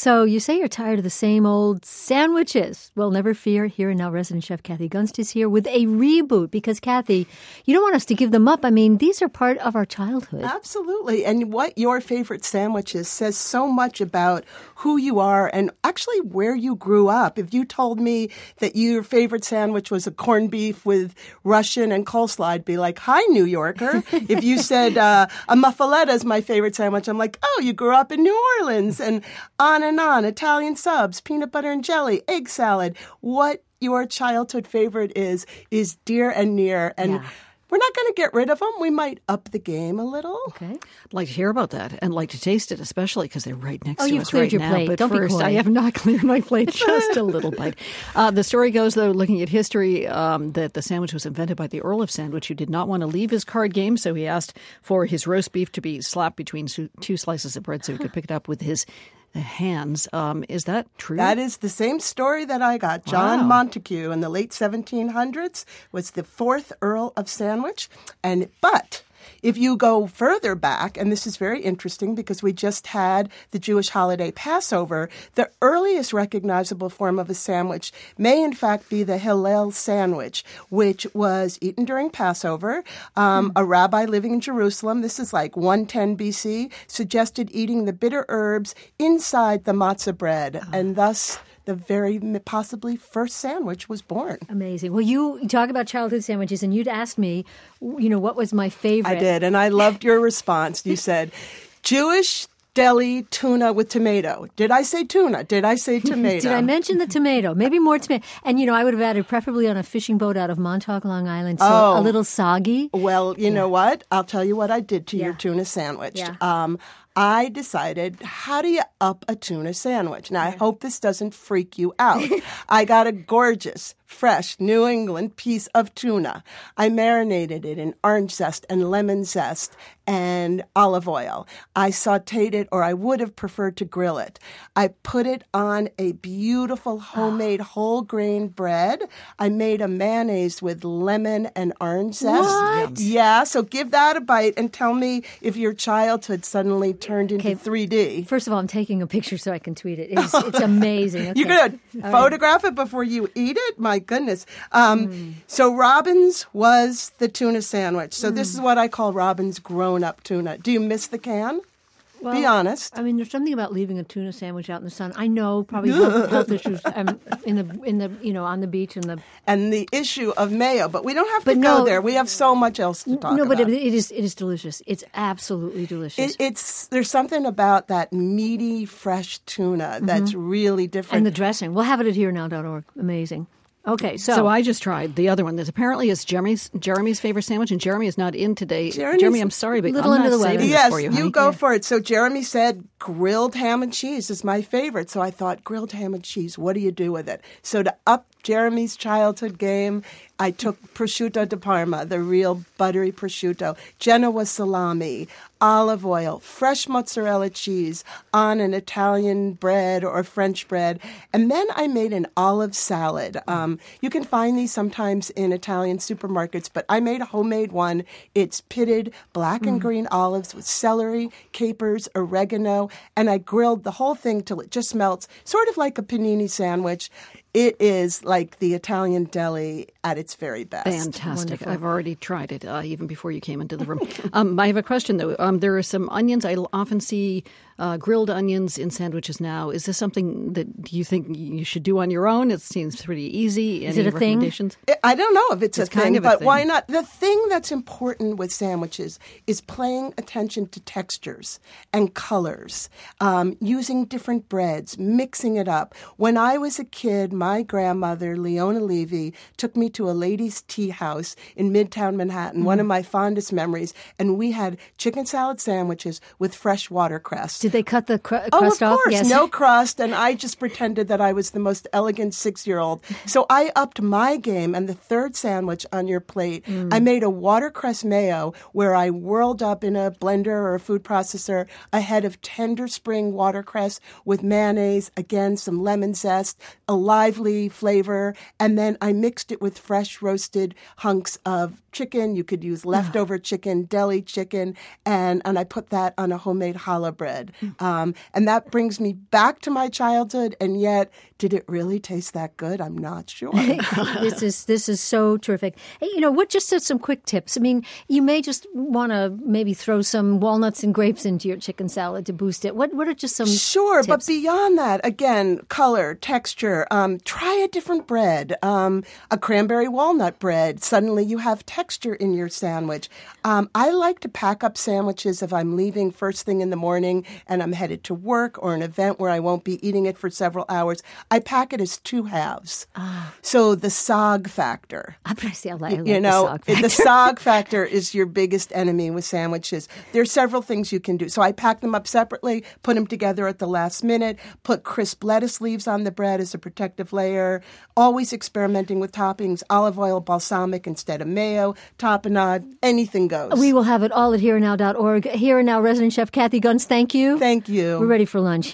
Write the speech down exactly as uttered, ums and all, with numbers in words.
So you say you're tired of the same old sandwiches. Well, never fear. Here and now, resident chef Kathy Gunst is here with a reboot because, Kathy, you don't want us to give them up. I mean, these are part of our childhood. Absolutely. And what your favorite sandwich is says so much about who you are and actually where you grew up. If you told me that your favorite sandwich was a corned beef with Russian and coleslaw, I'd be like, hi, New Yorker. If you said uh, a muffaletta is my favorite sandwich, I'm like, oh, you grew up in New Orleans, and on and on. Italian subs, peanut butter and jelly, egg salad. What your childhood favorite is, is dear and near. And yeah. We're not going to get rid of them. We might up the game a little. Okay. I'd like to hear about that and like to taste it, especially because they're right next oh, to you've us cleared right your now. Plate. But Don't first, be coy. I have not cleared my plate, just a little bite. Uh, the story goes, though, looking at history, um, that the sandwich was invented by the Earl of Sandwich, who did not want to leave his card game, so he asked for his roast beef to be slapped between two slices of bread so he could pick it up with his hands. Um, is that true? That is the same story that I got. John wow. Montague in the late seventeen hundreds was the fourth Earl of Sandwich. And but if you go further back, and this is very interesting because we just had the Jewish holiday Passover, the earliest recognizable form of a sandwich may in fact be the Hillel sandwich, which was eaten during Passover. Um, mm. A rabbi living in Jerusalem, this is like one ten B C, suggested eating the bitter herbs inside the matzah bread, oh. and thus the very possibly first sandwich was born. Amazing. Well, you talk about childhood sandwiches, and you'd asked me, you know, what was my favorite. I did, and I loved your response. You said, Jewish deli tuna with tomato. Did I say tuna? Did I say tomato? Did I mention the tomato? Maybe more tomato. And, you know, I would have added preferably on a fishing boat out of Montauk, Long Island, so oh. a little soggy. Well, you yeah. know what? I'll tell you what I did to yeah. your tuna sandwich. Yeah. Um, I decided, how do you up a tuna sandwich? Now, I hope this doesn't freak you out. I got a gorgeous, fresh New England piece of tuna. I marinated it in orange zest and lemon zest and olive oil. I sautéed it, or I would have preferred to grill it. I put it on a beautiful homemade whole grain bread. I made a mayonnaise with lemon and orange zest. What? Yeah, so give that a bite and tell me if your childhood suddenly turned into okay. three D. First of all, I'm taking a picture so I can tweet it. It's, it's amazing. Okay. You're going to photograph right. it before you eat it? My goodness. Um, mm. So Robin's was the tuna sandwich. So mm. this is what I call Robin's grown-up tuna. Do you miss the can? Well, be honest. I mean, there's something about leaving a tuna sandwich out in the sun. I know, probably health, health issues um, in the in the you know on the beach and the and the issue of mayo. But we don't have but to no, go there. We have so much else to talk no, about. No, but it, it is it is delicious. It's absolutely delicious. It, it's there's something about that meaty, fresh tuna that's mm-hmm. really different. And the dressing. We'll have it at here now dot org. Amazing. Okay, so. So I just tried the other one. That apparently is Jeremy's Jeremy's favorite sandwich, and Jeremy is not in today. Jeremy's Jeremy, I'm sorry, but little I'm under not the saving weather. this yes, for you. you honey. go yeah. for it. So Jeremy said grilled ham and cheese is my favorite. So I thought, grilled ham and cheese, what do you do with it? So to up Jeremy's childhood game, I took prosciutto di Parma, the real buttery prosciutto, Genoa salami, olive oil, fresh mozzarella cheese on an Italian bread or French bread. And then I made an olive salad. Um, you can find these sometimes in Italian supermarkets, but I made a homemade one. It's pitted black and mm. green olives with celery, capers, oregano, and I grilled the whole thing till it just melts, sort of like a panini sandwich. It is like the Italian deli at its very best. Fantastic. Wonderful. I've already tried it uh, even before you came into the room. um, I have a question, though. Um, there are some onions. I often see uh, grilled onions in sandwiches now. Is this something that you think you should do on your own? It seems pretty easy. Is Any it a thing? recommendations? I don't know if it's, it's a kind thing, of a but thing. why not? The thing that's important with sandwiches is paying attention to textures and colors, um, using different breads, mixing it up. When I was a kid, my grandmother, Leona Levy, took me to a ladies' tea house in Midtown Manhattan, mm-hmm. one of my fondest memories, and we had chicken salad sandwiches with fresh watercress. Did they cut the cr- crust oh, off? of course, Yes. no crust, and I just pretended that I was the most elegant six-year-old. So I upped my game, and the third sandwich on your plate, mm. I made a watercress mayo where I whirled up in a blender or a food processor a head of tender spring watercress with mayonnaise, again, some lemon zest, a lively flavor, and then I mixed it with fresh roasted hunks of chicken. You could use leftover chicken, deli chicken, and, and I put that on a homemade challah bread. Um, and that brings me back to my childhood, and yet, did it really taste that good? I'm not sure. This is this is so terrific. Hey, you know, what? Just some quick tips. I mean, you may just want to maybe throw some walnuts and grapes into your chicken salad to boost it. What What are just some Sure, tips? But beyond that, again, color, texture. Um, try a different bread. Um, a cranberry walnut bread. Suddenly, you have texture in your sandwich. Um, I like to pack up sandwiches if I'm leaving first thing in the morning and I'm headed to work or an event where I won't be eating it for several hours. I pack it as two halves. Ah. So the sog factor. I see, I like, I like you know, the sog factor. The sog factor is your biggest enemy with sandwiches. There are several things you can do. So I pack them up separately, put them together at the last minute, put crisp lettuce leaves on the bread as a protective layer, always experimenting with toppings, olive oil, balsamic instead of mayo, tapenade, anything goes. We will have it all at here and now dot org. Here and Now resident chef Kathy Gunst, thank you. Thank you. We're ready for lunch.